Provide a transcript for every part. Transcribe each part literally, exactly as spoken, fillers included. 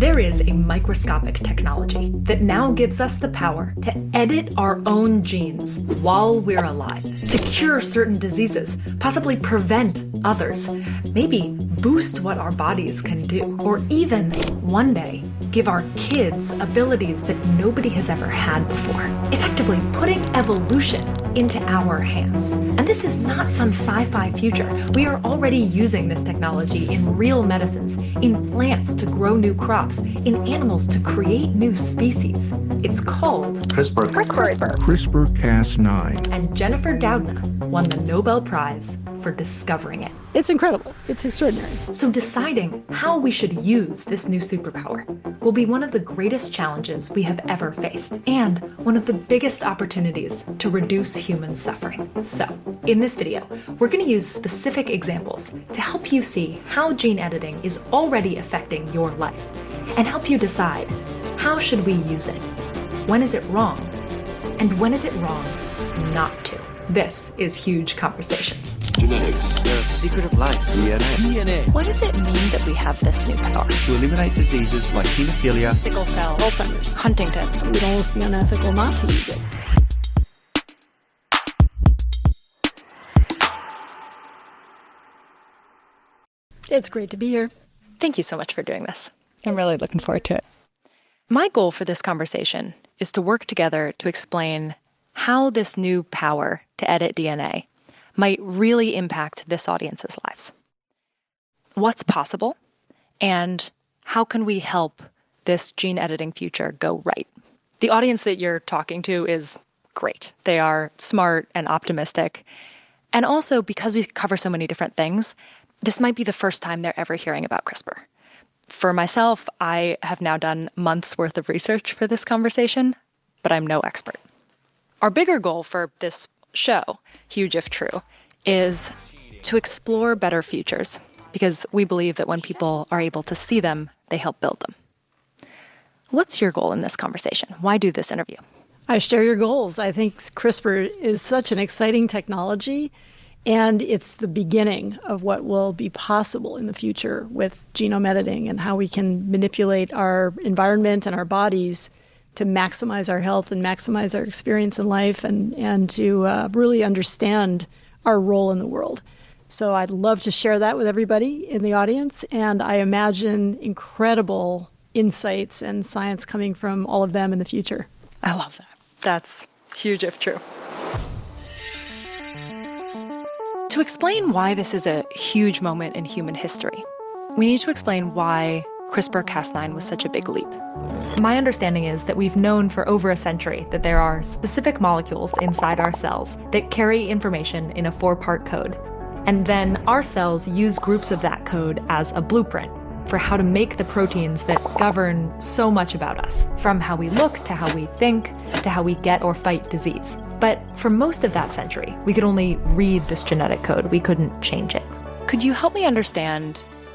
There is a microscopic technology that now gives us the power to edit our own genes while we're alive, to cure certain diseases, possibly prevent others, maybe boost what our bodies can do, or even, one day, give our kids abilities that nobody has ever had before, effectively putting evolution into our hands. And this is not some sci-fi future. We are already using this technology in real medicines, in plants to grow new crops, in animals to create new species. It's called CRISPR. CRISPR. CRISPR Cas nine. And Jennifer Doudna won the Nobel Prize for discovering it. It's incredible. It's extraordinary. So deciding how we should use this new superpower will be one of the greatest challenges we have ever faced, and one of the biggest opportunities to reduce human suffering. So, in this video, we're going to use specific examples to help you see how gene editing is already affecting your life, and help you decide, how should we use it? When is it wrong? And when is it wrong not to? This is Huge Conversations. Genetics. The secret of life. D N A. D N A. What does it mean that we have this new power? To eliminate diseases like hemophilia, Sickle cell, Alzheimer's, Huntington's. it would almost be unethical not to use it. It's great to be here. Thank you so much for doing this. I'm really looking forward to it. My goal for this conversation is to work together to explain how this new power to edit D N A might really impact this audience's lives. What's possible, and how can we help this gene editing future go right? The audience that you're talking to is great. They are smart and optimistic. And also, because we cover so many different things, this might be the first time they're ever hearing about CRISPR. For myself, I have now done months worth of research for this conversation, but I'm no expert. Our bigger goal for this show, Huge If True, is to explore better futures, because we believe that when people are able to see them, they help build them. What's your goal in this conversation? Why do this interview? I share your goals. I think CRISPR is such an exciting technology, and it's the beginning of what will be possible in the future with genome editing and how we can manipulate our environment and our bodies to maximize our health and maximize our experience in life, and, and to uh, really understand our role in the world. So I'd love to share that with everybody in the audience, and I imagine incredible insights and science coming from all of them in the future. I love that. That's huge if true. To explain why this is a huge moment in human history, we need to explain why CRISPR Cas nine was such a big leap. My understanding is that we've known for over a century that there are specific molecules inside our cells that carry information in a four-part code. And then our cells use groups of that code as a blueprint for how to make the proteins that govern so much about us, from how we look to how we think to how we get or fight disease. But for most of that century, we could only read this genetic code. We couldn't change it. Could you help me understand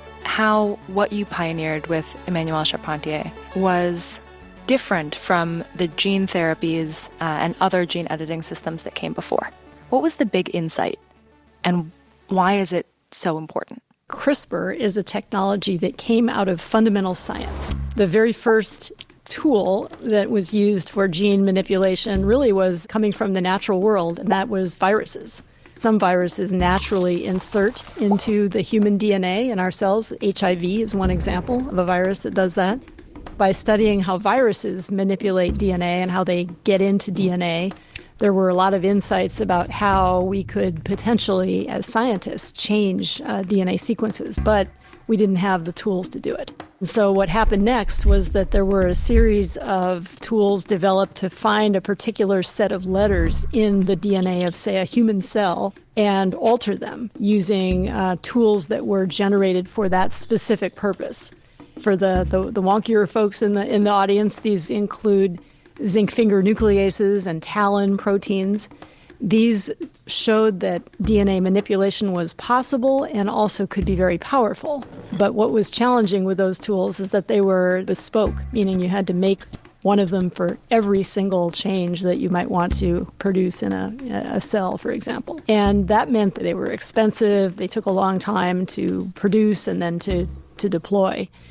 how what you pioneered with Emmanuel Charpentier was different from the gene therapies uh, and other gene editing systems that came before? What was the big insight, and why is it so important? CRISPR is a technology that came out of fundamental science. The very first tool that was used for gene manipulation really was coming from the natural world, and that was viruses. Some viruses naturally insert into the human D N A in our cells. H I V is one example of a virus that does that. By studying how viruses manipulate D N A and how they get into D N A, there were a lot of insights about how we could potentially, as scientists, change uh, D N A sequences, but we didn't have the tools to do it. So what happened next was that there were a series of tools developed to find a particular set of letters in the D N A of, say, a human cell and alter them using uh, tools that were generated for that specific purpose. For the, the, the wonkier folks in the in the audience, these include zinc finger nucleases and TALEN proteins. These showed that D N A manipulation was possible and also could be very powerful. But what was challenging with those tools is that they were bespoke, meaning you had to make one of them for every single change that you might want to produce in a, a cell, for example. And that meant that they were expensive, they took a long time to produce and then to, to deploy.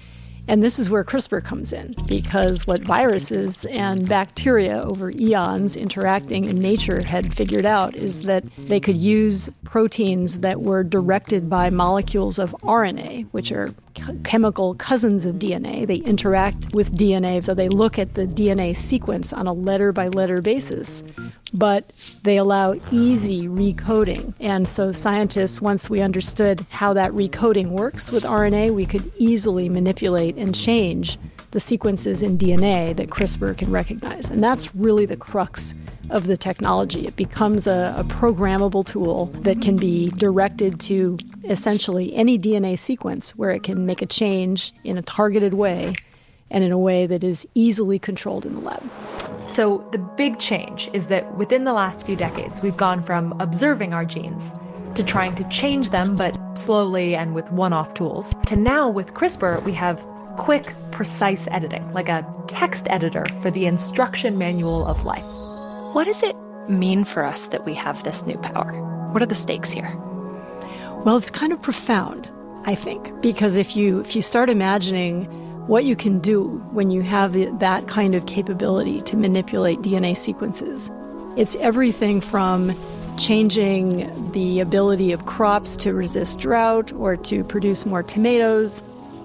And this is where CRISPR comes in, because what viruses and bacteria over eons interacting in nature had figured out is that they could use proteins that were directed by molecules of R N A, which are chemical cousins of D N A. They interact with D N A, so they look at the D N A sequence on a letter-by-letter basis. But they allow easy recoding. And so scientists, once we understood how that recoding works with R N A, we could easily manipulate and change the sequences in D N A that CRISPR can recognize. And that's really the crux of the technology. It becomes a, a programmable tool that can be directed to essentially any D N A sequence where it can make a change in a targeted way and in a way that is easily controlled in the lab. So the big change is that within the last few decades, we've gone from observing our genes to trying to change them, but slowly and with one-off tools, to now with CRISPR, we have quick, precise editing, like a text editor for the instruction manual of life. What does it mean for us that we have this new power? What are the stakes here? Well, it's kind of profound, I think, because if you if you start imagining what you can do when you have the, that kind of capability to manipulate D N A sequences, it's everything from changing the ability of crops to resist drought or to produce more tomatoes,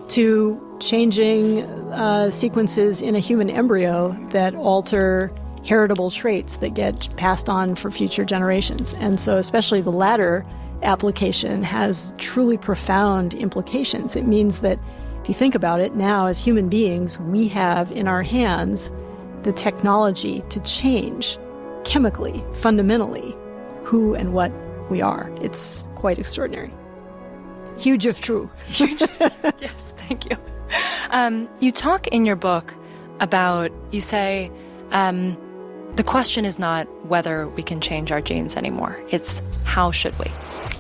to changing uh, sequences in a human embryo that alter heritable traits that get passed on for future generations. And so especially the latter application has truly profound implications. It means that if you think about it, now as human beings, we have in our hands the technology to change chemically, fundamentally, who and what we are. It's quite extraordinary. Huge if true. Huge. Yes, thank you. Um, you talk in your book about, you say, um, the question is not whether we can change our genes anymore. It's how should we?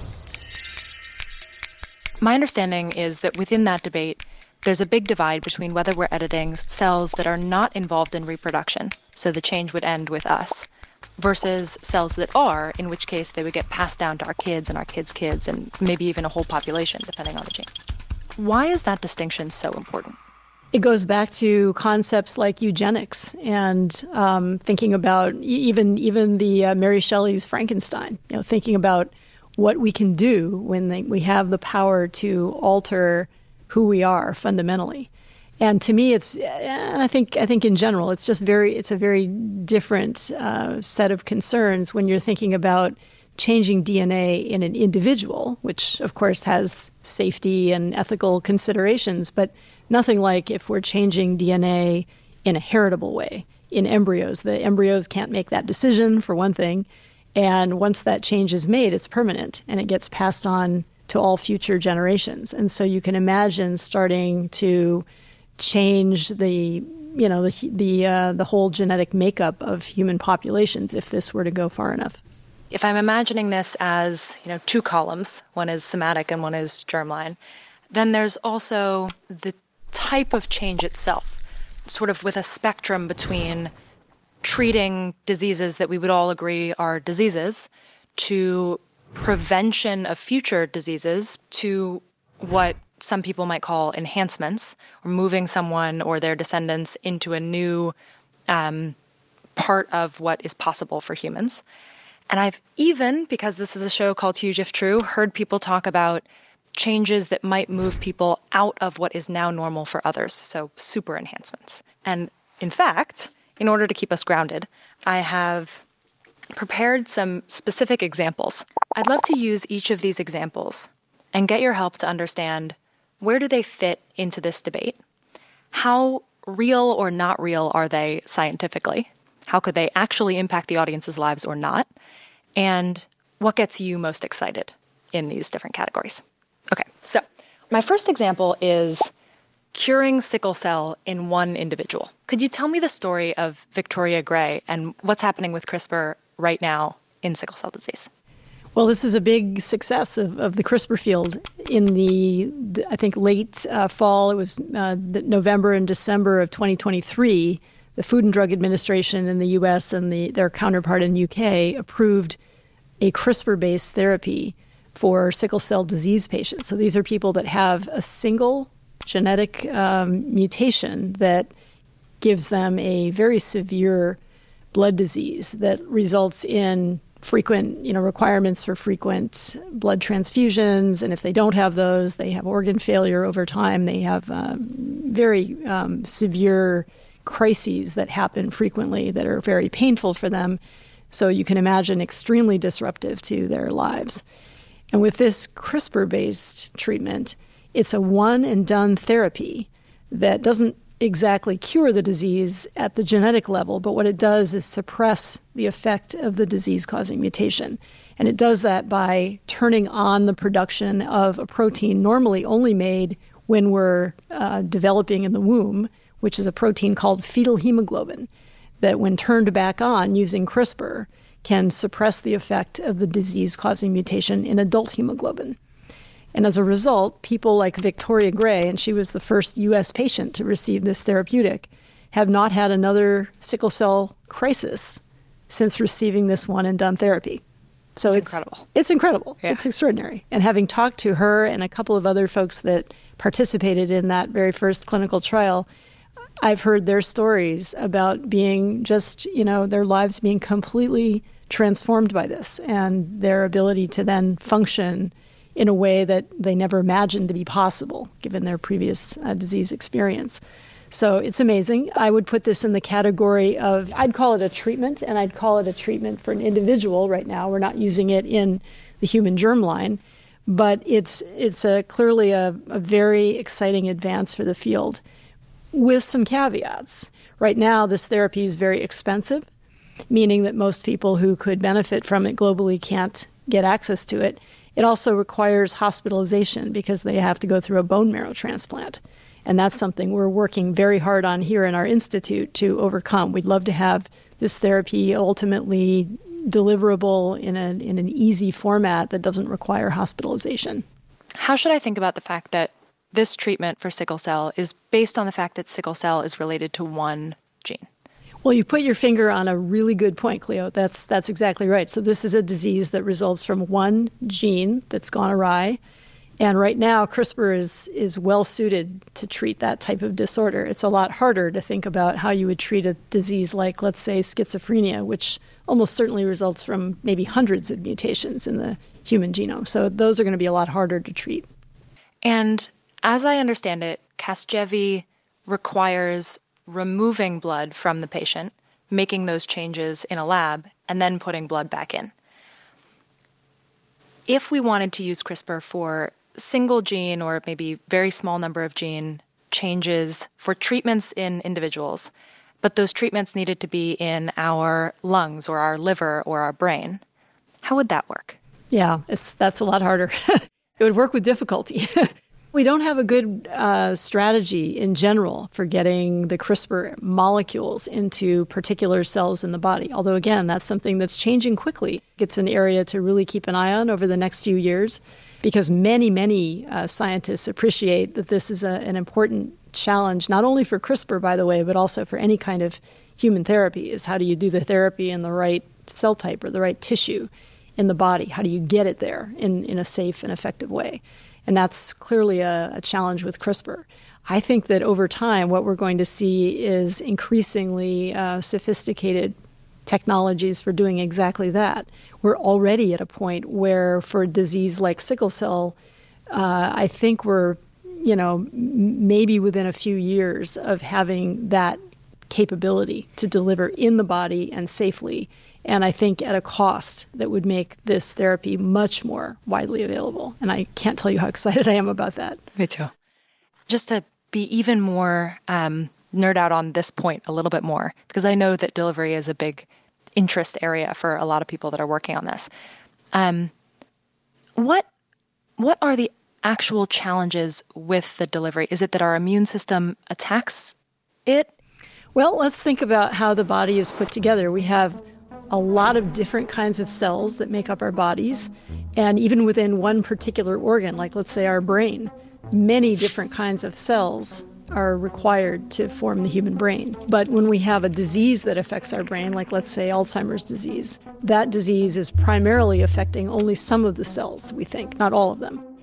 My understanding is that within that debate, there's a big divide between whether we're editing cells that are not involved in reproduction, so the change would end with us, versus cells that are, in which case they would get passed down to our kids and our kids' kids and maybe even a whole population, depending on the gene. Why is that distinction so important? It goes back to concepts like eugenics and um, thinking about even even the uh, Mary Shelley's Frankenstein, you know, thinking about what we can do when they, we have the power to alter who we are fundamentally. And to me, it's, and I think, I think in general, it's just very, it's a very different uh, set of concerns when you're thinking about changing D N A in an individual, which of course has safety and ethical considerations, but nothing like if we're changing D N A in a heritable way in embryos. The embryos can't make that decision, for one thing. And once that change is made, it's permanent and it gets passed on to all future generations. And so you can imagine starting to change the, you know, the the uh, the whole genetic makeup of human populations if this were to go far enough. If I'm imagining this as, you know, two columns, one is somatic and one is germline, then there's also the type of change itself, sort of with a spectrum between treating diseases that we would all agree are diseases to prevention of future diseases to what some people might call enhancements, or moving someone or their descendants into a new um, part of what is possible for humans. And I've even, because this is a show called Huge If True, heard people talk about changes that might move people out of what is now normal for others, so super enhancements. And in fact, in order to keep us grounded, I have prepared some specific examples. I'd love to use each of these examples and get your help to understand, where do they fit into this debate? How real or not real are they scientifically? How could they actually impact the audience's lives or not? And what gets you most excited in these different categories? Okay, so my first example is curing sickle cell in one individual. Could you tell me the story of Victoria Gray and what's happening with CRISPR right now in sickle cell disease? Well, this is a big success of, of the CRISPR field. In the, I think, late uh, fall, it was uh, November and December of twenty twenty-three, the Food and Drug Administration in the U S and the, their counterpart in the U K approved a CRISPR-based therapy for sickle cell disease patients. So these are people that have a single genetic um, mutation that gives them a very severe blood disease that results in frequent, you know, requirements for frequent blood transfusions. And if they don't have those, they have organ failure over time. They have um, very um, severe crises that happen frequently that are very painful for them. So you can imagine extremely disruptive to their lives. And with this CRISPR-based treatment, it's a one-and-done therapy that doesn't exactly cure the disease at the genetic level, but what it does is suppress the effect of the disease-causing mutation. And it does that by turning on the production of a protein normally only made when we're uh, developing in the womb, which is a protein called fetal hemoglobin, that when turned back on using CRISPR can suppress the effect of the disease-causing mutation in adult hemoglobin. And as a result, people like Victoria Gray, and she was the first U S patient to receive this therapeutic, have not had another sickle cell crisis since receiving this one-and-done therapy. So it's, it's incredible. It's incredible. Yeah. It's extraordinary. And having talked to her and a couple of other folks that participated in that very first clinical trial, I've heard their stories about being just, you know, their lives being completely transformed by this and their ability to then function in a way that they never imagined to be possible, given their previous uh, disease experience. So it's amazing. I would put this in the category of, I'd call it a treatment, and I'd call it a treatment for an individual right now. We're not using it in the human germline, but it's it's a, clearly a, a very exciting advance for the field with some caveats. Right now, this therapy is very expensive, meaning that most people who could benefit from it globally can't get access to it. It also requires hospitalization because they have to go through a bone marrow transplant. And that's something we're working very hard on here in our institute to overcome. We'd love to have this therapy ultimately deliverable in, a, in an easy format that doesn't require hospitalization. How should I think about the fact that this treatment for sickle cell is based on the fact that sickle cell is related to one gene? Well, you put your finger on a really good point, Cleo. That's that's exactly right. So this is a disease that results from one gene that's gone awry. And right now, CRISPR is is well suited to treat that type of disorder. It's a lot harder to think about how you would treat a disease like, let's say, schizophrenia, which almost certainly results from maybe hundreds of mutations in the human genome. So those are going to be a lot harder to treat. And as I understand it, Casgevy requires removing blood from the patient, making those changes in a lab, and then putting blood back in. If we wanted to use CRISPR for single gene or maybe very small number of gene changes for treatments in individuals, but those treatments needed to be in our lungs or our liver or our brain, how would that work? Yeah, it's that's a lot harder. It would work with difficulty. We don't have a good uh, strategy in general for getting the CRISPR molecules into particular cells in the body. Although, again, that's something that's changing quickly. It's an area to really keep an eye on over the next few years because many, many uh, scientists appreciate that this is a, an important challenge, not only for CRISPR, by the way, but also for any kind of human therapy, is how do you do the therapy in the right cell type or the right tissue in the body? How do you get it there in, in a safe and effective way? And that's clearly a, a challenge with CRISPR. I think that over time, what we're going to see is increasingly uh, sophisticated technologies for doing exactly that. We're already at a point where for a disease like sickle cell, uh, I think we're, you know, m- maybe within a few years of having that capability to deliver in the body and safely. And I think at a cost that would make this therapy much more widely available. And I can't tell you how excited I am about that. Me too. Just to be even more um, nerd out on this point a little bit more, because I know that delivery is a big interest area for a lot of people that are working on this. Um, what what are the actual challenges with the delivery? Is it that our immune system attacks it? Well, let's think about how the body is put together. We have a lot of different kinds of cells that make up our bodies. And even within one particular organ, like let's say our brain, many different kinds of cells are required to form the human brain. But when we have a disease that affects our brain, like let's say Alzheimer's disease, that disease is primarily affecting only some of the cells, we think, not all of them.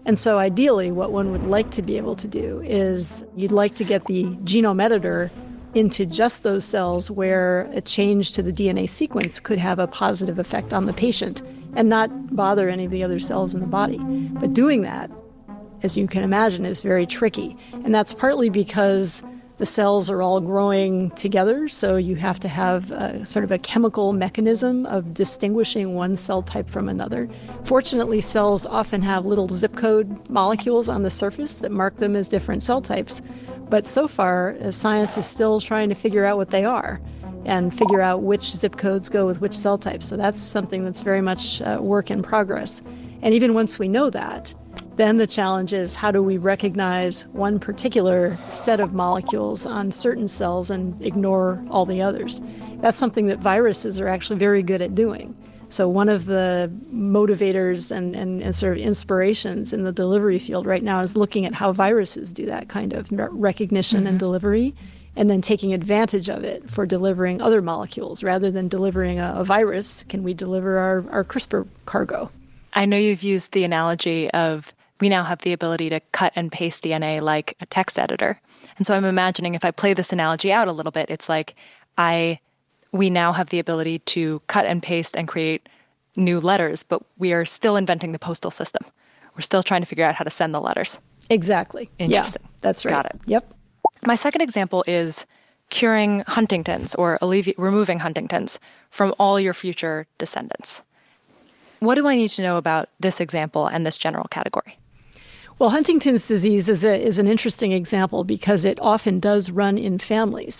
And so ideally, what one would like to be able to do is you'd like to get the genome editor into just those cells where a change to the D N A sequence could have a positive effect on the patient and not bother any of the other cells in the body. But doing that, as you can imagine, is very tricky. And that's partly because the cells are all growing together, so you have to have a, sort of a chemical mechanism of distinguishing one cell type from another. Fortunately, cells often have little zip code molecules on the surface that mark them as different cell types. But so far, uh, science is still trying to figure out what they are and figure out which zip codes go with which cell types. So that's something that's very much uh, work in progress. And even once we know that, then the challenge is how do we recognize one particular set of molecules on certain cells and ignore all the others? That's something that viruses are actually very good at doing. So one of the motivators and, and, and sort of inspirations in the delivery field right now is looking at how viruses do that kind of recognition mm-hmm. and delivery, and then taking advantage of it for delivering other molecules. Rather than delivering a, a virus, can we deliver our, our CRISPR cargo? I know you've used the analogy of we now have the ability to cut and paste D N A like a text editor. And so I'm imagining if I play this analogy out a little bit, it's like I, we now have the ability to cut and paste and create new letters, but we are still inventing the postal system. We're still trying to figure out how to send the letters. Exactly. Interesting. Yeah, that's right. Got it. Yep. My second example is curing Huntington's or allevi- removing Huntington's from all your future descendants. What do I need to know about this example and this general category? Well, Huntington's disease is a, is an interesting example because it often does run in families.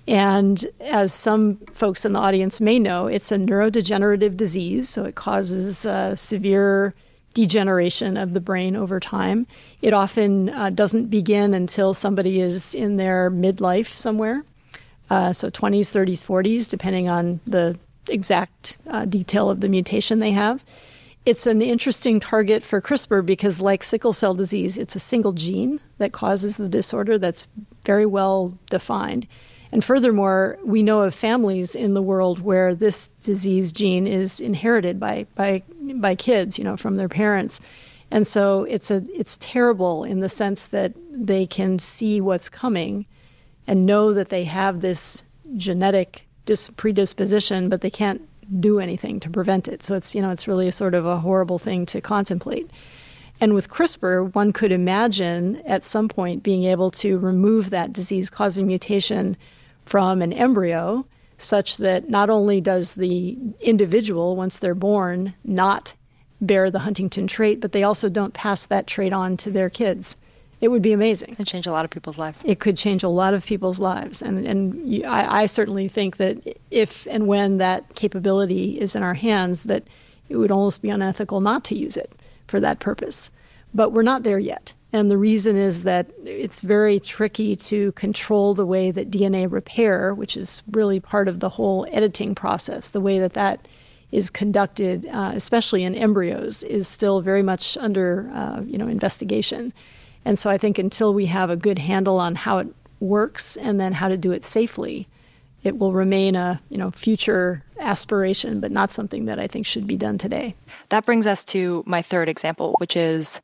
And as some folks in the audience may know, it's a neurodegenerative disease, so it causes uh, severe degeneration of the brain over time. It often uh, doesn't begin until somebody is in their midlife somewhere, uh, so twenties, thirties, forties, depending on the exact uh, detail of the mutation they have. It's an interesting target for CRISPR because, like sickle cell disease, it's a single gene that causes the disorder that's very well defined. And furthermore, we know of families in the world where this disease gene is inherited by by by kids, you know, from their parents. And so it's a it's terrible in the sense that they can see what's coming and know that they have this genetic dis- predisposition, but they can't do anything to prevent it. So it's, you know, it's really a sort of a horrible thing to contemplate. And with CRISPR, one could imagine at some point being able to remove that disease-causing mutation from an embryo such that not only does the individual, once they're born, not bear the Huntington trait, but they also don't pass that trait on to their kids. It would be amazing. It'd change a lot of people's lives. It could change a lot of people's lives. And and you, I, I certainly think that if and when that capability is in our hands, that it would almost be unethical not to use it for that purpose. But we're not there yet. And the reason is that it's very tricky to control the way that D N A repair, which is really part of the whole editing process, the way that that is conducted, uh, especially in embryos, is still very much under uh, you know investigation. And so I think until we have a good handle on how it works and then how to do it safely, it will remain a you know future aspiration, but not something that I think should be done today. That brings us to my third example, which is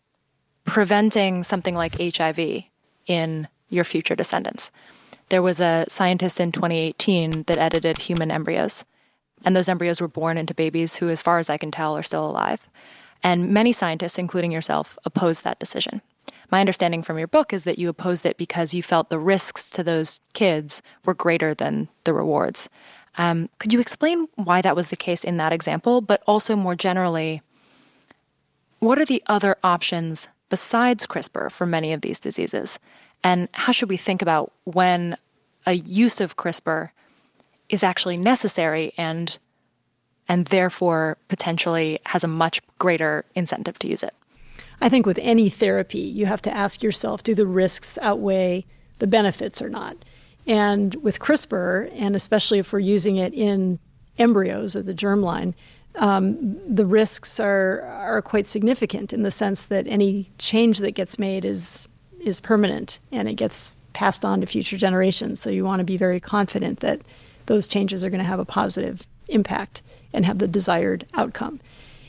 preventing something like H I V in your future descendants. There was a scientist in twenty eighteen that edited human embryos, and those embryos were born into babies who, as far as I can tell, are still alive. And many scientists, including yourself, opposed that decision. My understanding from your book is that you opposed it because you felt the risks to those kids were greater than the rewards. Um, could you explain why that was the case in that example, but also more generally, what are the other options besides CRISPR for many of these diseases? And how should we think about when a use of CRISPR is actually necessary and and therefore potentially has a much greater incentive to use it? I think with any therapy, you have to ask yourself, do the risks outweigh the benefits or not? And with CRISPR, and especially if we're using it in embryos or the germline, um, the risks are are quite significant in the sense that any change that gets made is is permanent and it gets passed on to future generations. So you want to be very confident that those changes are going to have a positive impact and have the desired outcome.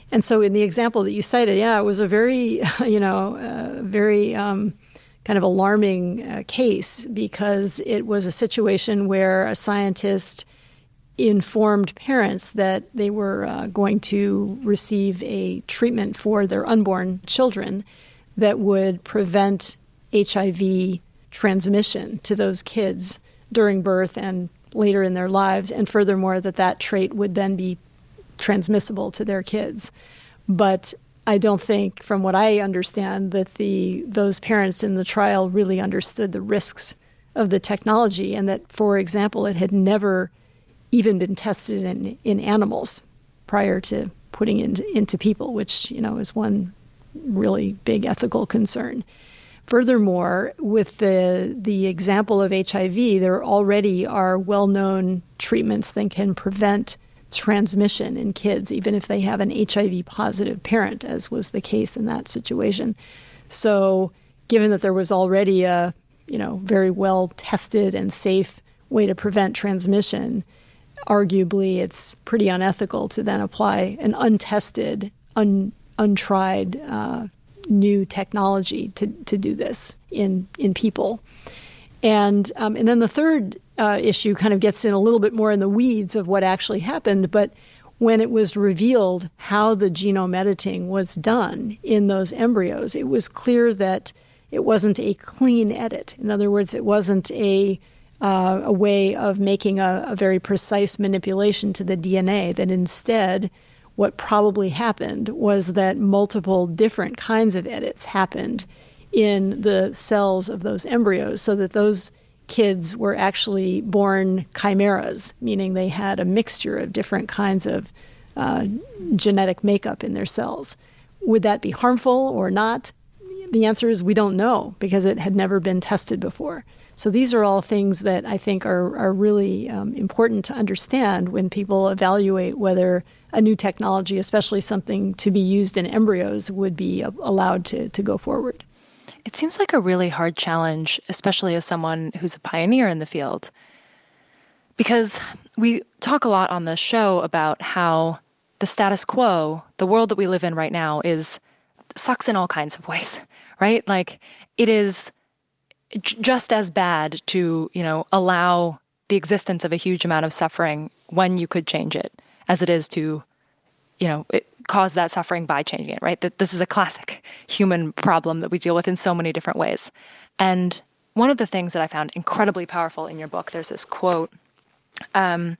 And so in the example that you cited, yeah, it was a very, you know, uh, very um, kind of alarming uh, case, because it was a situation where a scientist informed parents that they were uh, going to receive a treatment for their unborn children that would prevent H I V transmission to those kids during birth and later in their lives, and furthermore, that that trait would then be transmissible to their kids. But I don't think, from what I understand, that the those parents in the trial really understood the risks of the technology, and that, for example, it had never even been tested in, in animals prior to putting it into, into people, which, you know, is one really big ethical concern. Furthermore, with the the example of H I V, there already are well-known treatments that can prevent transmission in kids, even if they have an H I V-positive parent, as was the case in that situation. So given that there was already a, you know, very well-tested and safe way to prevent transmission, arguably it's pretty unethical to then apply an untested, un, untried uh, new technology to, to do this in, in people. And um, and then the third uh, issue kind of gets in a little bit more in the weeds of what actually happened. But when it was revealed how the genome editing was done in those embryos, it was clear that it wasn't a clean edit. In other words, it wasn't a uh, a way of making a, a very precise manipulation to the D N A, that instead what probably happened was that multiple different kinds of edits happened in the cells of those embryos, so that those kids were actually born chimeras, meaning they had a mixture of different kinds of uh, genetic makeup in their cells. Would that be harmful or not? The answer is we don't know, because it had never been tested before. So these are all things that I think are, are really um, important to understand when people evaluate whether a new technology, especially something to be used in embryos, would be allowed to, to go forward. It seems like a really hard challenge, especially as someone who's a pioneer in the field, because we talk a lot on the show about how the status quo, the world that we live in right now, is sucks in all kinds of ways, right? Like, it is j- just as bad to, you know, allow the existence of a huge amount of suffering when you could change it, as it is to, you know, it, cause that suffering by changing it, right? That this is a classic human problem that we deal with in so many different ways. And one of the things that I found incredibly powerful in your book, there's this quote. Um,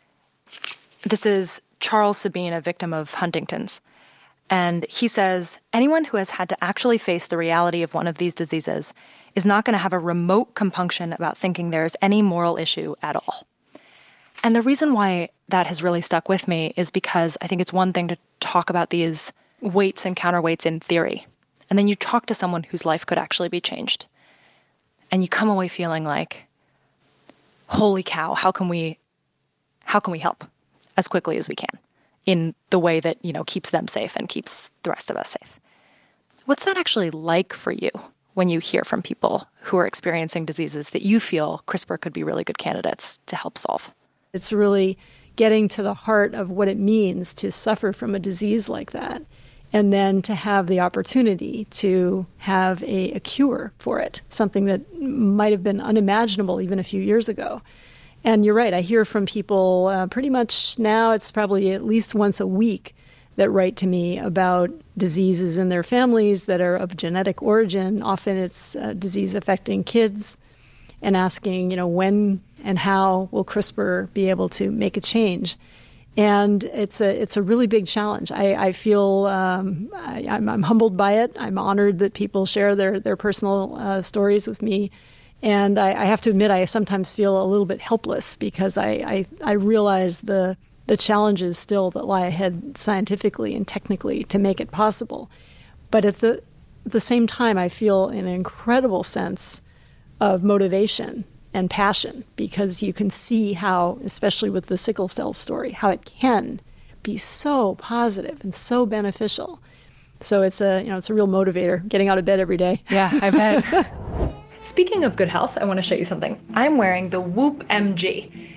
this is Charles Sabine, a victim of Huntington's. And he says, anyone who has had to actually face the reality of one of these diseases is not going to have a remote compunction about thinking there is any moral issue at all. And the reason why that has really stuck with me is because I think it's one thing to talk about these weights and counterweights in theory, and then you talk to someone whose life could actually be changed, and you come away feeling like, holy cow, how can we, how can we help as quickly as we can in the way that, you know, keeps them safe and keeps the rest of us safe. What's that actually like for you when you hear from people who are experiencing diseases that you feel CRISPR could be really good candidates to help solve? It's really getting to the heart of what it means to suffer from a disease like that, and then to have the opportunity to have a, a cure for it, something that might have been unimaginable even a few years ago. And you're right, I hear from people uh, pretty much now, it's probably at least once a week, that write to me about diseases in their families that are of genetic origin. Often it's uh, disease affecting kids, and asking, you know, when and how will CRISPR be able to make a change? And it's a it's a really big challenge. I, I feel um, I, I'm, I'm humbled by it. I'm honored that people share their their personal uh, stories with me, and I, I have to admit I sometimes feel a little bit helpless, because I I, I realize the the challenges still that lie ahead scientifically and technically to make it possible. But at the at the same time, I feel an incredible sense of motivation and passion, because you can see how, especially with the sickle cell story, how it can be so positive and so beneficial. So it's a, you know, it's a real motivator, getting out of bed every day. Yeah, I bet. Speaking of good health, I want to show you something. I'm wearing the Whoop M G.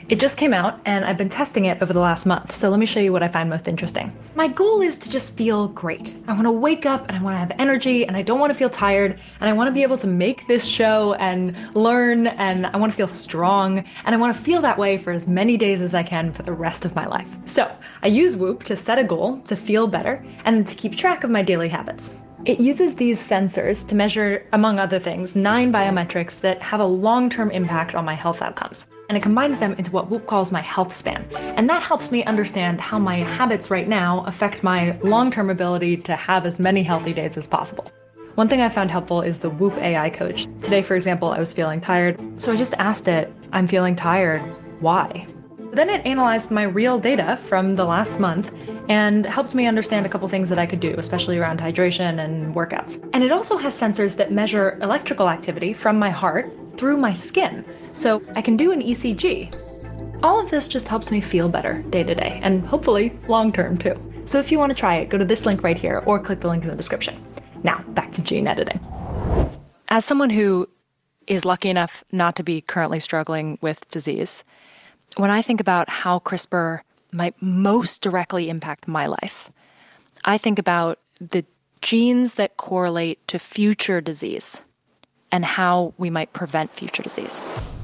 It just came out, and I've been testing it over the last month, so let me show you what I find most interesting. My goal is to just feel great. I want to wake up, and I want to have energy, and I don't want to feel tired, and I want to be able to make this show and learn, and I want to feel strong, and I want to feel that way for as many days as I can for the rest of my life. So I use Whoop to set a goal to feel better and to keep track of my daily habits. It uses these sensors to measure, among other things, nine biometrics that have a long-term impact on my health outcomes. And it combines them into what Whoop calls my health span. And that helps me understand how my habits right now affect my long-term ability to have as many healthy days as possible. One thing I found helpful is the Whoop A I coach. Today, for example, I was feeling tired, so I just asked it, I'm feeling tired, why? Then it analyzed my real data from the last month and helped me understand a couple things that I could do, especially around hydration and workouts. And it also has sensors that measure electrical activity from my heart through my skin, so I can do an E C G. All of this just helps me feel better day to day, and hopefully long term too. So if you want to try it, go to this link right here or click the link in the description. Now, back to gene editing. As someone who is lucky enough not to be currently struggling with disease, when I think about how CRISPR might most directly impact my life, I think about the genes that correlate to future disease and how we might prevent future disease.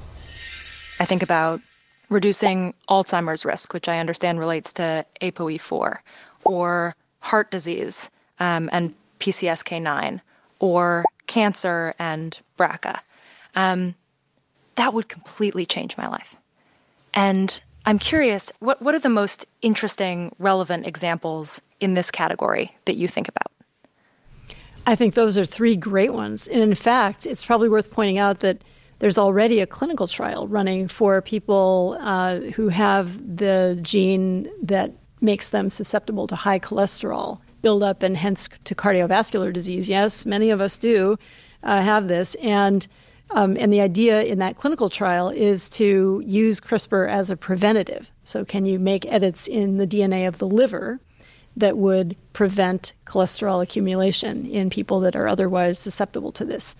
I think about reducing Alzheimer's risk, which I understand relates to A P O E four, or heart disease um, and P C S K nine, or cancer and B R C A. Um, that would completely change my life. And I'm curious, what, what are the most interesting, relevant examples in this category that you think about? I think those are three great ones. And in fact, it's probably worth pointing out that there's already a clinical trial running for people uh, who have the gene that makes them susceptible to high cholesterol buildup and hence to cardiovascular disease. Yes, many of us do uh, have this. And Um, and the idea in that clinical trial is to use CRISPR as a preventative. So can you make edits in the D N A of the liver that would prevent cholesterol accumulation in people that are otherwise susceptible to this?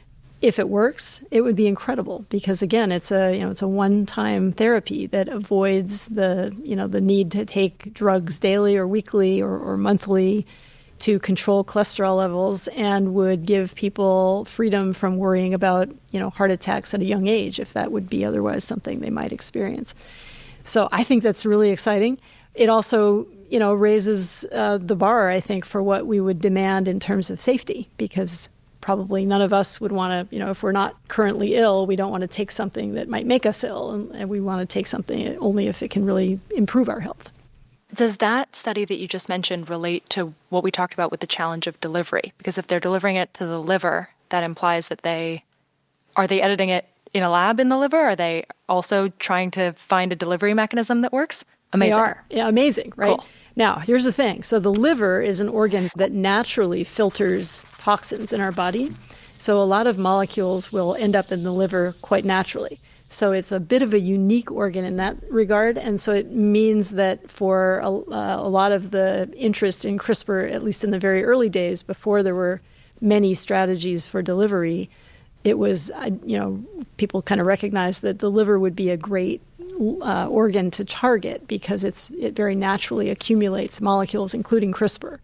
If it works, it would be incredible because, again, it's a you know it's a one-time therapy that avoids the you know the need to take drugs daily or weekly or, or monthly to control cholesterol levels and would give people freedom from worrying about, you know, heart attacks at a young age, if that would be otherwise something they might experience. So I think that's really exciting. It also, you know, raises uh, the bar, I think, for what we would demand in terms of safety, because probably none of us would want to, you know, if we're not currently ill, we don't want to take something that might make us ill, and, and we want to take something only if it can really improve our health. Does that study that you just mentioned relate to what we talked about with the challenge of delivery? Because if they're delivering it to the liver, that implies that they, are they editing it in a lab in the liver? Are they also trying to find a delivery mechanism that works? Amazing. They are. Yeah, amazing, right? Cool. Now, here's the thing. So the liver is an organ that naturally filters toxins in our body. So a lot of molecules will end up in the liver quite naturally. So it's a bit of a unique organ in that regard. And so it means that for a, uh, a lot of the interest in CRISPR, at least in the very early days, before there were many strategies for delivery, it was, uh, you know, people kind of recognized that the liver would be a great uh, organ to target because it's it very naturally accumulates molecules, including CRISPR.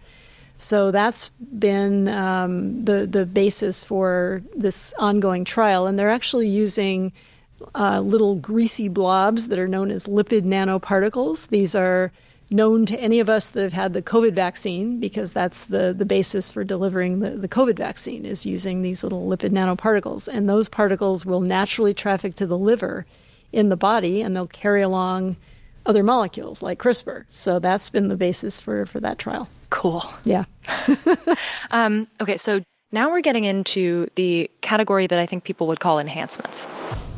So that's been um, the, the basis for this ongoing trial. And they're actually using Uh, little greasy blobs that are known as lipid nanoparticles. These are known to any of us that have had the COVID vaccine because that's the, the basis for delivering the, the COVID vaccine is using these little lipid nanoparticles. And those particles will naturally traffic to the liver in the body and they'll carry along other molecules like CRISPR. So that's been the basis for, for that trial. Cool. Yeah. um, okay, so now we're getting into the category that I think people would call enhancements.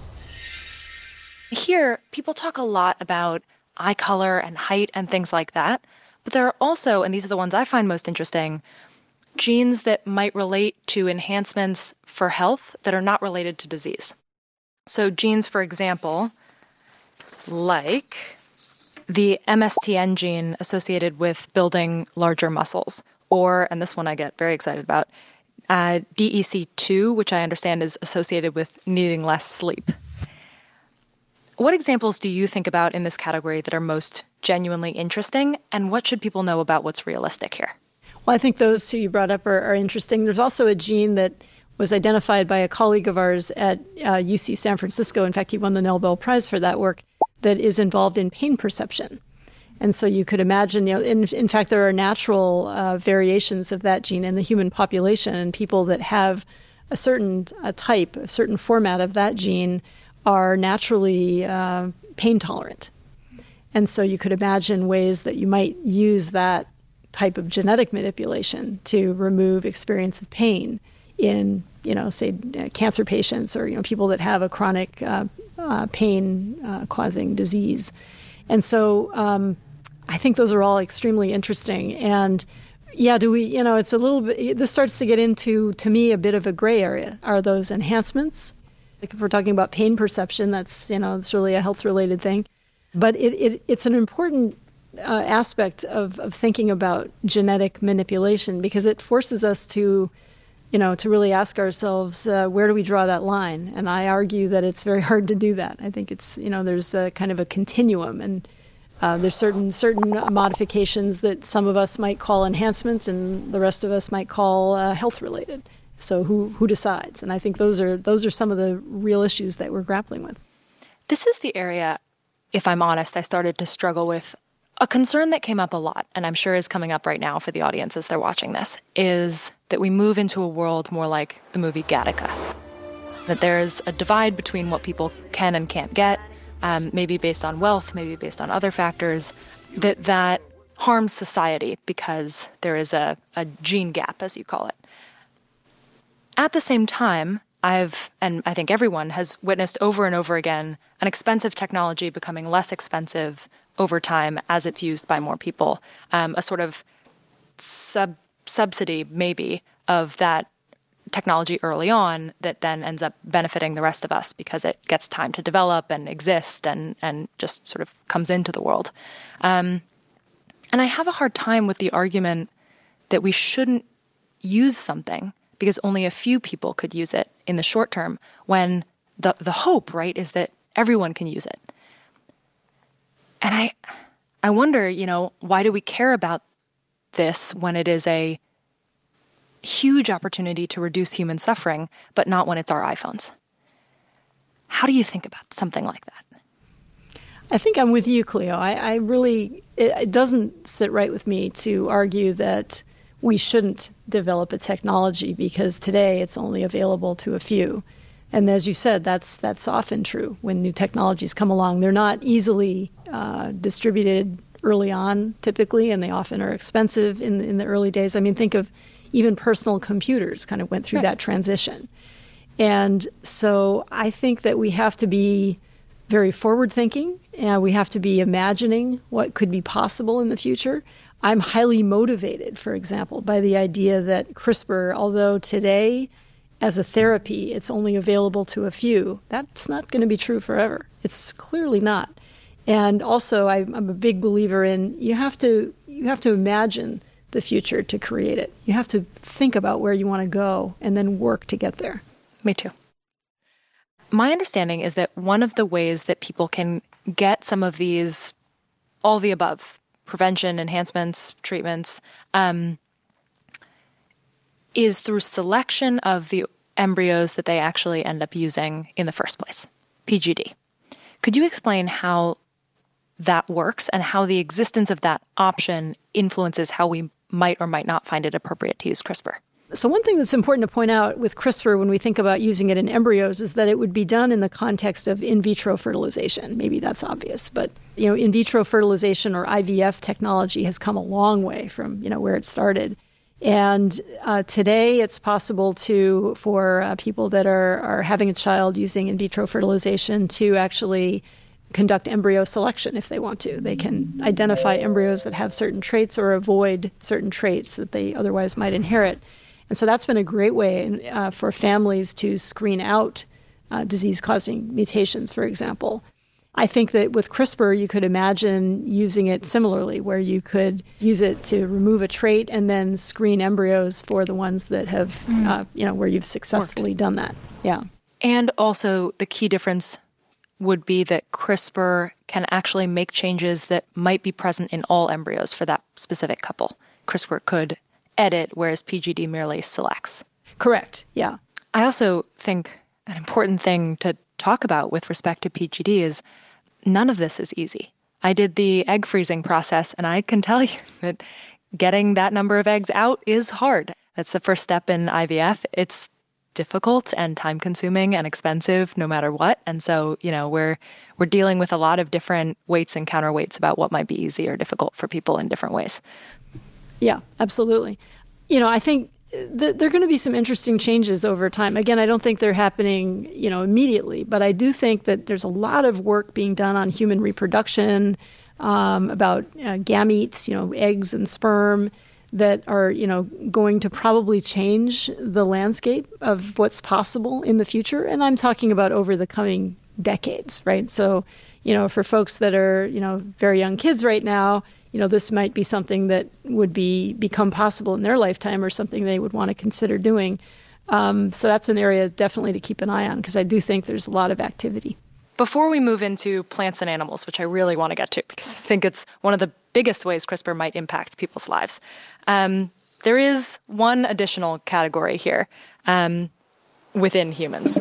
Here, people talk a lot about eye color and height and things like that, but there are also, and these are the ones I find most interesting, genes that might relate to enhancements for health that are not related to disease. So genes, for example, like the M S T N gene associated with building larger muscles, or, and this one I get very excited about, uh, D E C two, which I understand is associated with needing less sleep. What examples do you think about in this category that are most genuinely interesting, and what should people know about what's realistic here? Well, I think those two you brought up are, are interesting. There's also a gene that was identified by a colleague of ours at uh, U C San Francisco. In fact, he won the Nobel Prize for that work, that is involved in pain perception. And so you could imagine, you know, in, in fact, there are natural uh, variations of that gene in the human population, and people that have a certain a type, a certain format of that gene are naturally uh, pain tolerant. And so you could imagine ways that you might use that type of genetic manipulation to remove experience of pain in, you know, say, uh, cancer patients, or, you know, people that have a chronic uh, uh, pain-causing uh, disease. And so um, I think those are all extremely interesting. And yeah, do we, you know, it's a little bit, this starts to get into, to me, a bit of a gray area. Are those enhancements? Like if we're talking about pain perception, that's, you know, it's really a health-related thing. But it, it it's an important uh, aspect of, of thinking about genetic manipulation, because it forces us to, you know, to really ask ourselves, uh, where do we draw that line? And I argue that it's very hard to do that. I think it's, you know, there's a kind of a continuum, and uh, there's certain certain modifications that some of us might call enhancements, and the rest of us might call uh, health-related. So who who decides? And I think those are those are some of the real issues that we're grappling with. This is the area, if I'm honest, I started to struggle with. A concern that came up a lot, and I'm sure is coming up right now for the audience as they're watching this, is that we move into a world more like the movie Gattaca. That there's a divide between what people can and can't get, um, maybe based on wealth, maybe based on other factors, that that harms society because there is a, a gene gap, as you call it. At the same time, I've, and I think everyone has witnessed over and over again, an expensive technology becoming less expensive over time as it's used by more people. Um, a sort of sub subsidy, maybe, of that technology early on that then ends up benefiting the rest of us because it gets time to develop and exist and, and just sort of comes into the world. Um, and I have a hard time with the argument that we shouldn't use something because only a few people could use it in the short term, when the the hope, right, is that everyone can use it. And I I wonder, you know, why do we care about this when it is a huge opportunity to reduce human suffering, but not when it's our iPhones? How do you think about something like that? I think I'm with you, Cleo. I, I really, it, it doesn't sit right with me to argue that we shouldn't develop a technology because today it's only available to a few. And as you said, that's that's often true when new technologies come along. They're not easily uh, distributed early on, typically, and they often are expensive in, in the early days. I mean, think of even personal computers kind of went through right. that transition. And so I think that we have to be very forward-thinking, and we have to be imagining what could be possible in the future. I'm highly motivated, for example, by the idea that CRISPR, although today as a therapy it's only available to a few, that's not going to be true forever. It's clearly not. And also I'm a big believer in you have to you have to imagine the future to create it. You have to think about where you want to go and then work to get there. Me too. My understanding is that one of the ways that people can get some of these, all the above, prevention, enhancements, treatments, um, is through selection of the embryos that they actually end up using in the first place, P G D. Could you explain how that works and how the existence of that option influences how we might or might not find it appropriate to use CRISPR? So one thing that's important to point out with CRISPR when we think about using it in embryos is that it would be done in the context of in vitro fertilization. Maybe that's obvious, but you know, in vitro fertilization or I V F technology has come a long way from, you know, where it started. And uh, today it's possible to, for uh, people that are, are having a child using in vitro fertilization to actually conduct embryo selection if they want to. They can identify embryos that have certain traits or avoid certain traits that they otherwise might inherit. And so that's been a great way uh, for families to screen out uh, disease-causing mutations, for example. I think that with CRISPR, you could imagine using it similarly, where you could use it to remove a trait and then screen embryos for the ones that have, mm. uh, you know, where you've successfully Worked. done that. Yeah. And also the key difference would be that CRISPR can actually make changes that might be present in all embryos for that specific couple. CRISPR could edit, whereas P G D merely selects. Correct, yeah. I also think an important thing to talk about with respect to P G D is none of this is easy. I did the egg freezing process, and I can tell you that getting that number of eggs out is hard. That's the first step in I V F. It's difficult and time-consuming and expensive no matter what. And so, you know, we're we're dealing with a lot of different weights and counterweights about what might be easy or difficult for people in different ways. Yeah, absolutely. You know, I think th- there are going to be some interesting changes over time. Again, I don't think they're happening, you know, immediately, but I do think that there's a lot of work being done on human reproduction, um, about uh, gametes, you know, eggs and sperm, that are, you know, going to probably change the landscape of what's possible in the future. And I'm talking about over the coming decades, right? So, you know, for folks that are, you know, very young kids right now, you know, this might be something that would be become possible in their lifetime or something they would want to consider doing. Um, so that's an area definitely to keep an eye on, because I do think there's a lot of activity. Before we move into plants and animals, which I really want to get to because I think it's one of the biggest ways CRISPR might impact people's lives, um, there is one additional category here um, within humans.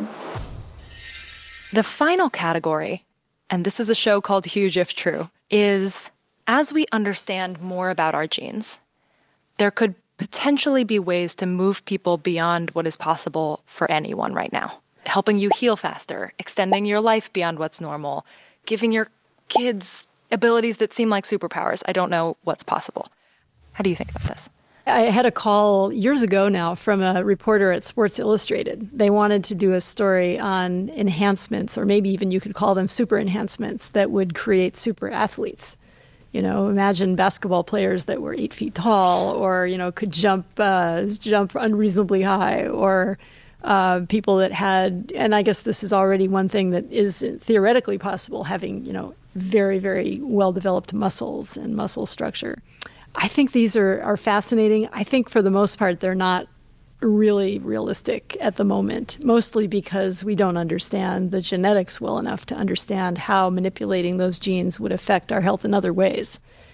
The final category, and this is a show called Huge If True, is as we understand more about our genes, there could potentially be ways to move people beyond what is possible for anyone right now. Helping you heal faster, extending your life beyond what's normal, giving your kids abilities that seem like superpowers. I don't know what's possible. How do you think about this? I had a call years ago now from a reporter at Sports Illustrated. They wanted to do a story on enhancements, or maybe even you could call them super enhancements, that would create super athletes. You know, imagine basketball players that were eight feet tall, or, you know, could jump uh, jump unreasonably high, or uh, people that had, and I guess this is already one thing that is theoretically possible, having, you know, very, very well-developed muscles and muscle structure. I think these are, are fascinating. I think for the most part, they're not really realistic at the moment, mostly because we don't understand the genetics well enough to understand how manipulating those genes would affect our health in other ways.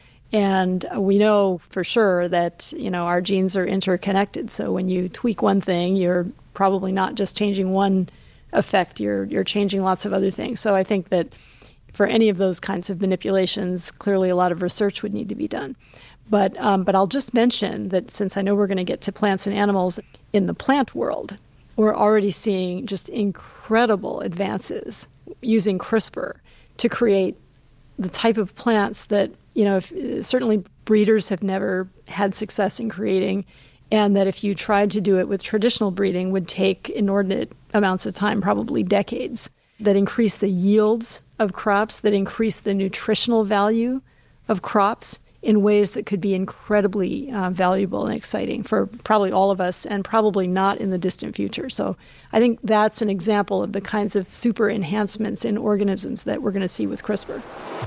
And we know for sure that, you know, our genes are interconnected. So when you tweak one thing, you're probably not just changing one effect, you're you're changing lots of other things. So I think that for any of those kinds of manipulations, clearly a lot of research would need to be done. But um, but I'll just mention that since I know we're going to get to plants and animals, in the plant world, we're already seeing just incredible advances using CRISPR to create the type of plants that, you know, if, certainly breeders have never had success in creating, and that if you tried to do it with traditional breeding would take inordinate amounts of time, probably decades, that increase the yields of crops, that increase the nutritional value of crops in ways that could be incredibly uh, valuable and exciting for probably all of us, and probably not in the distant future. So I think that's an example of the kinds of super enhancements in organisms that we're going to see with CRISPR.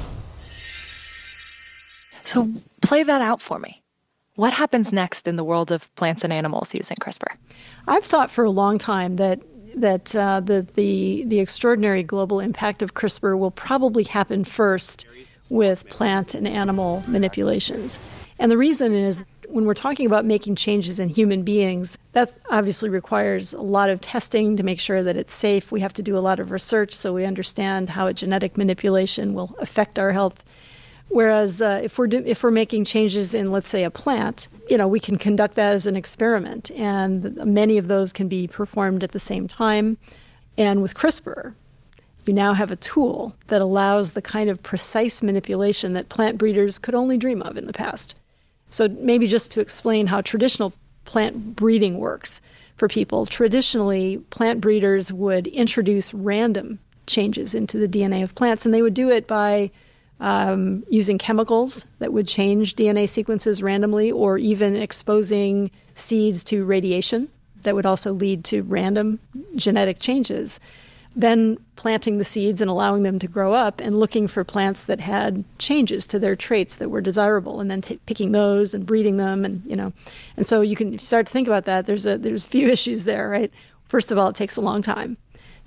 So play that out for me. What happens next in the world of plants and animals using CRISPR? I've thought for a long time that that uh, the, the the extraordinary global impact of CRISPR will probably happen first with plant and animal manipulations. And the reason is, when we're talking about making changes in human beings, that obviously requires a lot of testing to make sure that it's safe. We have to do a lot of research so we understand how a genetic manipulation will affect our health. Whereas uh, if we're do- if we're making changes in, let's say, a plant, you know, we can conduct that as an experiment, and many of those can be performed at the same time. And with CRISPR, you now have a tool that allows the kind of precise manipulation that plant breeders could only dream of in the past. So maybe just to explain how traditional plant breeding works for people, traditionally plant breeders would introduce random changes into the D N A of plants, and they would do it by um, using chemicals that would change D N A sequences randomly, or even exposing seeds to radiation that would also lead to random genetic changes. Then planting the seeds and allowing them to grow up, and looking for plants that had changes to their traits that were desirable, and then t- picking those and breeding them, and you know, and so you can start to think about that. There's a there's a few issues there, right? First of all, it takes a long time.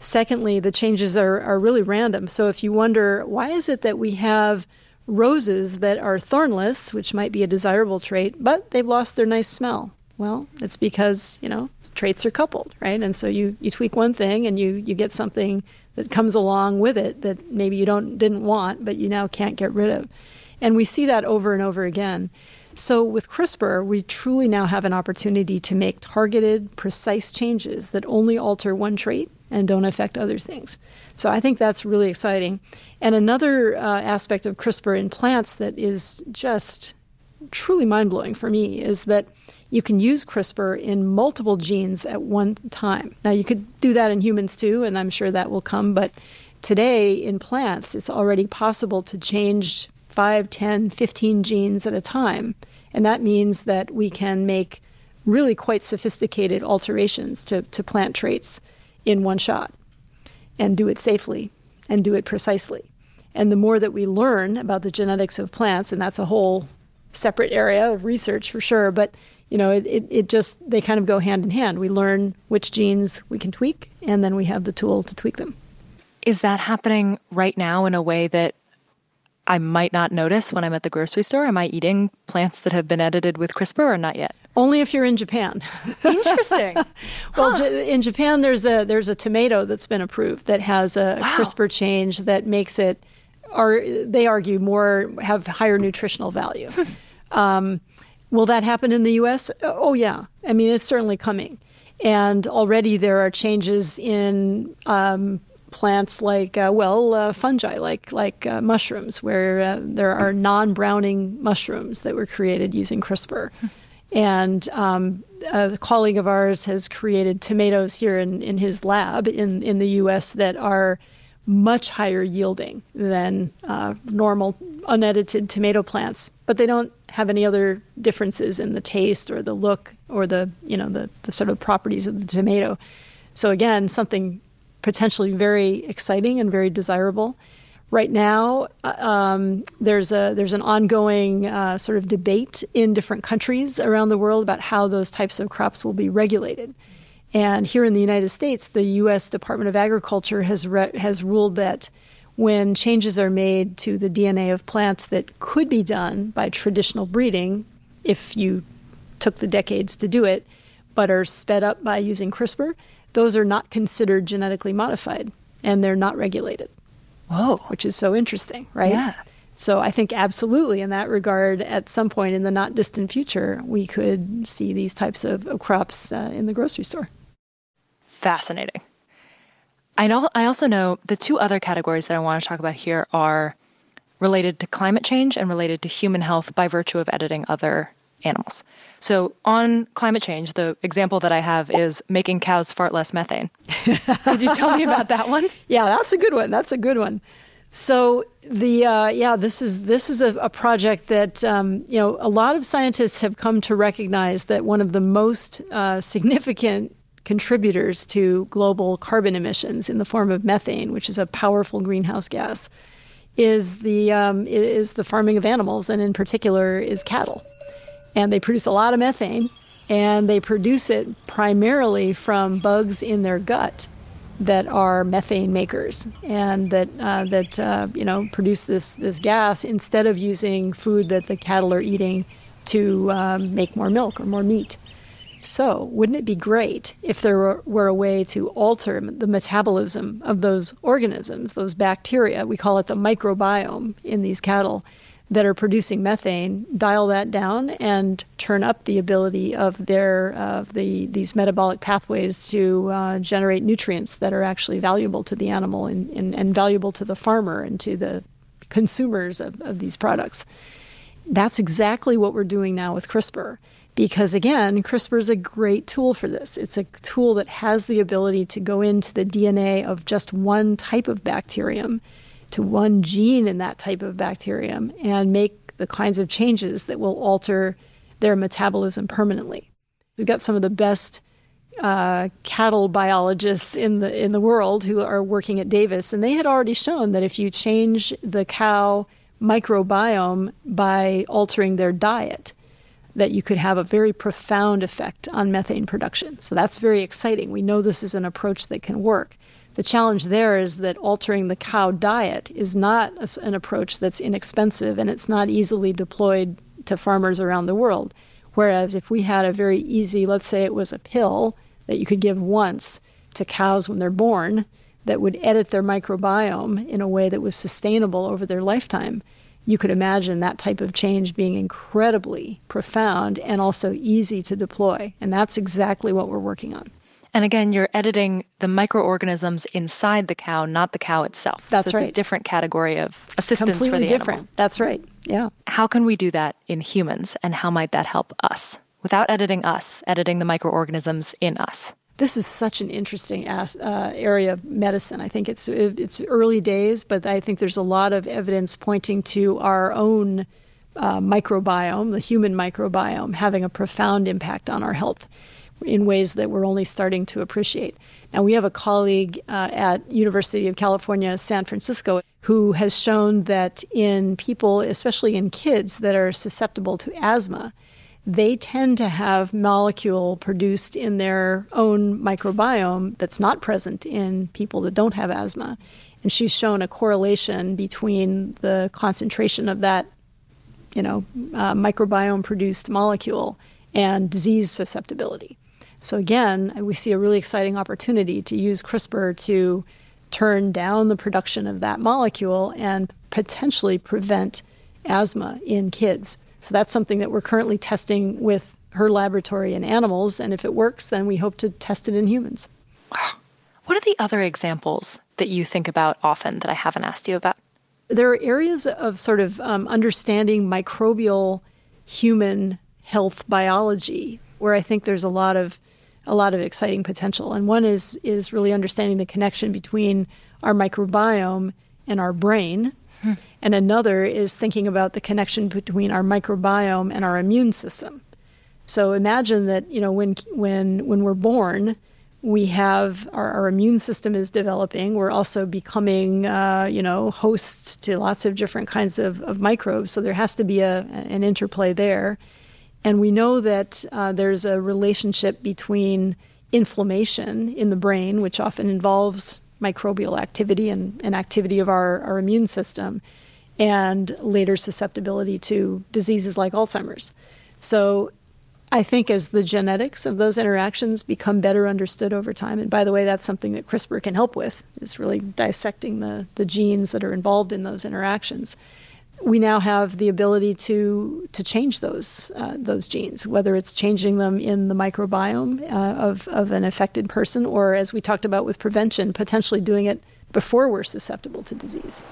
Secondly, the changes are, are really random. So if you wonder, why is it that we have roses that are thornless, which might be a desirable trait, but they've lost their nice smell? Well, it's because, you know, traits are coupled, right? And so you, you tweak one thing and you, you get something that comes along with it that maybe you don't didn't want, but you now can't get rid of. And we see that over and over again. So with CRISPR, we truly now have an opportunity to make targeted, precise changes that only alter one trait and don't affect other things. So I think that's really exciting. And another uh, aspect of CRISPR in plants that is just truly mind-blowing for me is that you can use CRISPR in multiple genes at one time. Now, you could do that in humans too, and I'm sure that will come. But today in plants, it's already possible to change five, ten, fifteen genes at a time. And that means that we can make really quite sophisticated alterations to, to plant traits in one shot and do it safely and do it precisely. And the more that we learn about the genetics of plants, and that's a whole separate area of research for sure, but you know, it, it, it just, they kind of go hand in hand. We learn which genes we can tweak, and then we have the tool to tweak them. Is that happening right now in a way that I might not notice when I'm at the grocery store? Am I eating plants that have been edited with CRISPR or not yet? Only if you're in Japan. Interesting. Well, huh. in Japan, there's a there's a tomato that's been approved that has a wow. CRISPR change that makes it, or they argue, more have higher nutritional value. um, will that happen in the U S? Oh yeah. I mean, it's certainly coming, and already there are changes in Um, plants like, uh, well, uh, fungi, like like uh, mushrooms, where uh, there are non-browning mushrooms that were created using CRISPR. And um, a colleague of ours has created tomatoes here in, in his lab in, in the U S that are much higher yielding than uh, normal unedited tomato plants, but they don't have any other differences in the taste or the look or the, you know, the, the sort of properties of the tomato. So again, something potentially very exciting and very desirable. Right now, um, there's a there's an ongoing uh, sort of debate in different countries around the world about how those types of crops will be regulated. And here in the United States, the U S Department of Agriculture has re- has ruled that when changes are made to the D N A of plants that could be done by traditional breeding, if you took the decades to do it, but are sped up by using CRISPR, those are not considered genetically modified, and they're not regulated. Whoa. Which is so interesting, right? Yeah. So I think absolutely in that regard, at some point in the not distant future, we could see these types of, of crops uh, in the grocery store. Fascinating. I know. I also know the two other categories that I want to talk about here are related to climate change and related to human health by virtue of editing other animals. So on climate change, the example that I have is making cows fart less methane. Could you tell me about that one? Yeah, that's a good one. That's a good one. So the uh, yeah, this is this is a, a project that um, you know a lot of scientists have come to recognize that one of the most uh, significant contributors to global carbon emissions in the form of methane, which is a powerful greenhouse gas, is the um, is the farming of animals, and in particular is cattle. And they produce a lot of methane, and they produce it primarily from bugs in their gut that are methane makers, and that uh, that uh, you know produce this this gas instead of using food that the cattle are eating to um, make more milk or more meat. So, wouldn't it be great if there were, were a way to alter the metabolism of those organisms, those bacteria? We call it the microbiome in these cattle that are producing methane, dial that down and turn up the ability of their uh, the these metabolic pathways to uh, generate nutrients that are actually valuable to the animal and, and, and valuable to the farmer and to the consumers of, of these products. That's exactly what we're doing now with CRISPR. Because again, CRISPR is a great tool for this. It's a tool that has the ability to go into the D N A of just one type of bacterium, to one gene in that type of bacterium, and make the kinds of changes that will alter their metabolism permanently. We've got some of the best uh, cattle biologists in the in the world who are working at Davis, and they had already shown that if you change the cow microbiome by altering their diet, that you could have a very profound effect on methane production. So that's very exciting. We know this is an approach that can work. The challenge there is that altering the cow diet is not a, an approach that's inexpensive, and it's not easily deployed to farmers around the world. Whereas if we had a very easy, let's say it was a pill that you could give once to cows when they're born that would edit their microbiome in a way that was sustainable over their lifetime, you could imagine that type of change being incredibly profound and also easy to deploy. And that's exactly what we're working on. And again, you're editing the microorganisms inside the cow, not the cow itself. That's so it's right. a different category of assistance Completely for the different. animal. That's right. Yeah. How can we do that in humans, and how might that help us without editing us, editing the microorganisms in us? This is such an interesting as, uh, area of medicine. I think it's it's early days, but I think there's a lot of evidence pointing to our own uh, microbiome, the human microbiome, having a profound impact on our health in ways that we're only starting to appreciate. Now, we have a colleague uh, at University of California, San Francisco, who has shown that in people, especially in kids that are susceptible to asthma, they tend to have molecule produced in their own microbiome that's not present in people that don't have asthma. And she's shown a correlation between the concentration of that, you know, uh, microbiome-produced molecule and disease susceptibility. So again, we see a really exciting opportunity to use CRISPR to turn down the production of that molecule and potentially prevent asthma in kids. So that's something that we're currently testing with her laboratory in animals, and if it works, then we hope to test it in humans. Wow. What are the other examples that you think about often that I haven't asked you about? There are areas of sort of um, understanding microbial human health biology where I think there's a lot of a lot of exciting potential. And one is is really understanding the connection between our microbiome and our brain. Hmm. And another is thinking about the connection between our microbiome and our immune system. So imagine that, you know, when when when we're born, we have our, our immune system is developing. We're also becoming, uh, you know, hosts to lots of different kinds of, of microbes. So there has to be a, an interplay there. And we know that uh, there's a relationship between inflammation in the brain, which often involves microbial activity and, and activity of our, our immune system, and later susceptibility to diseases like Alzheimer's. So I think as the genetics of those interactions become better understood over time, and by the way, that's something that CRISPR can help with, is really dissecting the, the genes that are involved in those interactions. We now have the ability to to change those uh, those genes, whether it's changing them in the microbiome uh, of, of an affected person, or as we talked about with prevention, potentially doing it before we're susceptible to disease.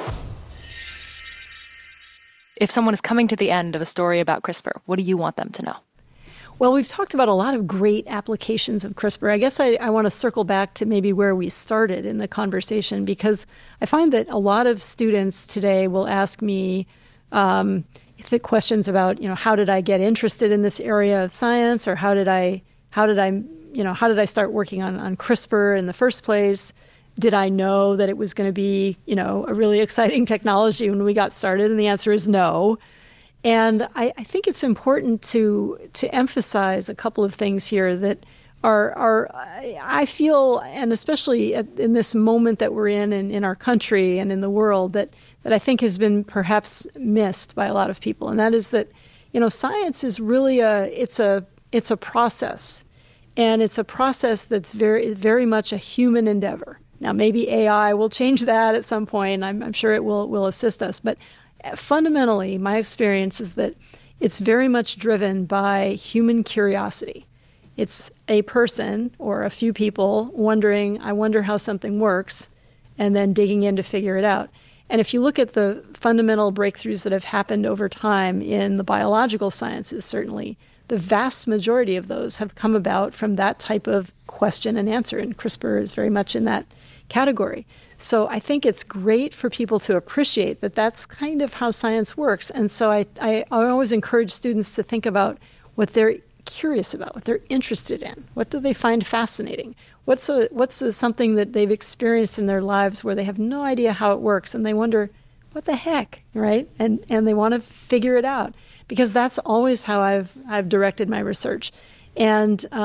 If someone is coming to the end of a story about CRISPR, what do you want them to know? Well, we've talked about a lot of great applications of CRISPR. I guess I, I want to circle back to maybe where we started in the conversation, because I find that a lot of students today will ask me um, the questions about, you know, how did I get interested in this area of science, or how did I, how did I, you know, how did I start working on, on CRISPR in the first place? Did I know that it was going to be, you know, a really exciting technology when we got started? And the answer is no. And I, I think it's important to to emphasize a couple of things here that are, are I feel, and especially at, in this moment that we're in, in in our country and in the world, that, that I think has been perhaps missed by a lot of people. And that is that, you know, science is really a, it's a, it's a process. And it's a process that's very, very much a human endeavor. Now, maybe A I will change that at some point. I'm, I'm sure it will, will assist us. But fundamentally, my experience is that it's very much driven by human curiosity. It's a person or a few people wondering, I wonder how something works, and then digging in to figure it out. And if you look at the fundamental breakthroughs that have happened over time in the biological sciences, certainly, the vast majority of those have come about from that type of question and answer, and CRISPR is very much in that category. So I think it's great for people to appreciate that that's kind of how science works. And so I, I, I always encourage students to think about what they're curious about, what they're interested in. What do they find fascinating? What's a, what's a, something that they've experienced in their lives where they have no idea how it works, and they wonder, what the heck, right? And and they want to figure it out, because that's always how I've I've directed my research. And um,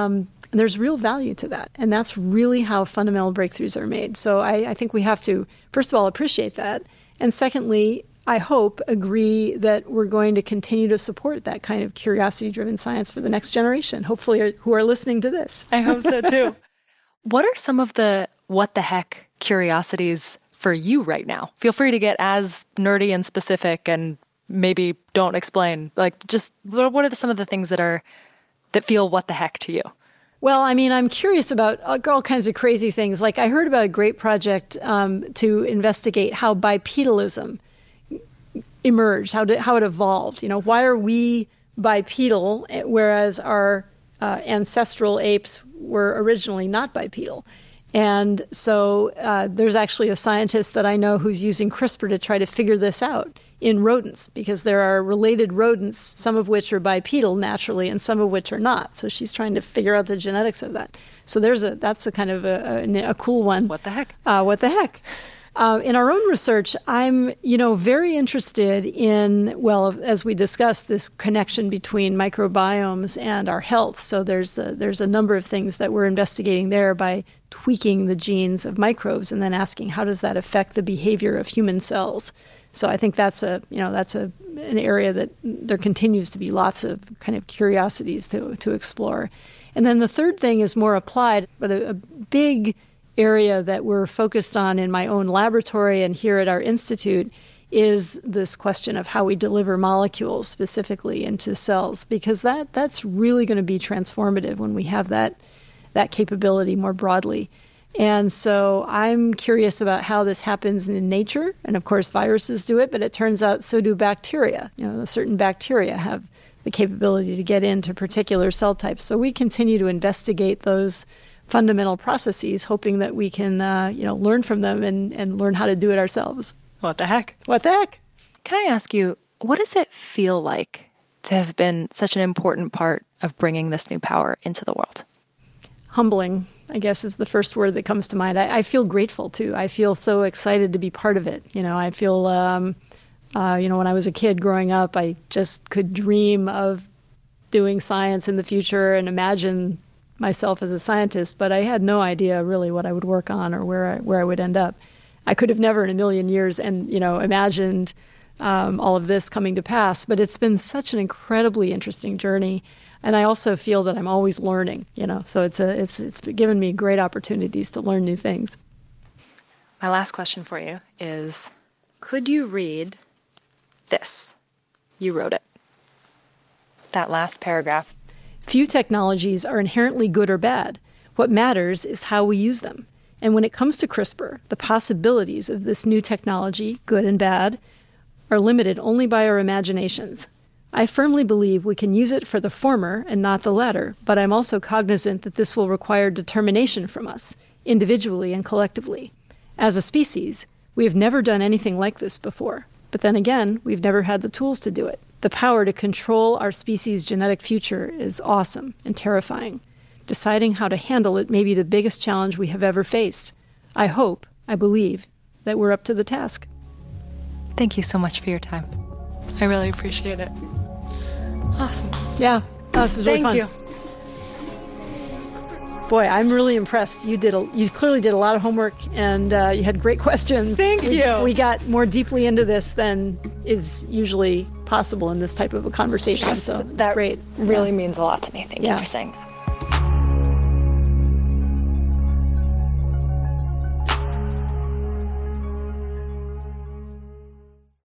And there's real value to that. And that's really how fundamental breakthroughs are made. So I, I think we have to, first of all, appreciate that. And secondly, I hope, agree that we're going to continue to support that kind of curiosity-driven science for the next generation, hopefully who are listening to this. I hope so, too. What are some of the what the heck curiosities for you right now? Feel free to get as nerdy and specific and maybe don't explain. Like, just what are some of the things that are that feel what the heck to you? Well, I mean, I'm curious about all kinds of crazy things. Like I heard about a great project um, to investigate how bipedalism emerged, how, to, how it evolved. You know, why are we bipedal, whereas our uh, ancestral apes were originally not bipedal? And so uh, there's actually a scientist that I know who's using CRISPR to try to figure this out in rodents, because there are related rodents, some of which are bipedal naturally and some of which are not. So she's trying to figure out the genetics of that. So there's a that's a kind of a, a, a cool one. What the heck? Uh, what the heck? Uh, in our own research, I'm, you know, very interested in, well, as we discussed, this connection between microbiomes and our health. So there's a, there's a number of things that we're investigating there by tweaking the genes of microbes and then asking how does that affect the behavior of human cells. So I think that's a, you know, that's a an area that there continues to be lots of kind of curiosities to to explore. And then the third thing is more applied, but a, a big area that we're focused on in my own laboratory and here at our institute is this question of how we deliver molecules specifically into cells, because that that's really going to be transformative when we have that that capability more broadly. And so I'm curious about how this happens in nature. And of course, viruses do it, but it turns out so do bacteria. You know, certain bacteria have the capability to get into particular cell types. So we continue to investigate those fundamental processes, hoping that we can, uh, you know, learn from them and, and learn how to do it ourselves. What the heck? What the heck? Can I ask you, what does it feel like to have been such an important part of bringing this new power into the world? Humbling, I guess, is the first word that comes to mind. I, I feel grateful, too. I feel so excited to be part of it. You know, I feel, um, uh, you know, when I was a kid growing up, I just could dream of doing science in the future and imagine myself as a scientist, but I had no idea really what I would work on or where I, where I would end up. I could have never in a million years and, you know, imagined um, all of this coming to pass, but it's been such an incredibly interesting journey. And I also feel that I'm always learning, you know, so it's a it's it's given me great opportunities to learn new things. My last question for you is, could you read this? You wrote it. That last paragraph. Few technologies are inherently good or bad. What matters is how we use them. And when it comes to CRISPR, the possibilities of this new technology, good and bad, are limited only by our imaginations. I firmly believe we can use it for the former and not the latter, but I'm also cognizant that this will require determination from us, individually and collectively. As a species, we have never done anything like this before. But then again, we've never had the tools to do it. The power to control our species' genetic future is awesome and terrifying. Deciding how to handle it may be the biggest challenge we have ever faced. I hope, I believe, that we're up to the task. Thank you so much for your time. I really appreciate it. Awesome. Yeah, oh, this is really Thank fun. you. Boy, I'm really impressed. You did. A, you clearly did a lot of homework, and uh, you had great questions. Thank we, you. We got more deeply into this than is usually possible in this type of a conversation. Yes, so it's that great. Really yeah. means a lot to me. Thank yeah. you for saying that.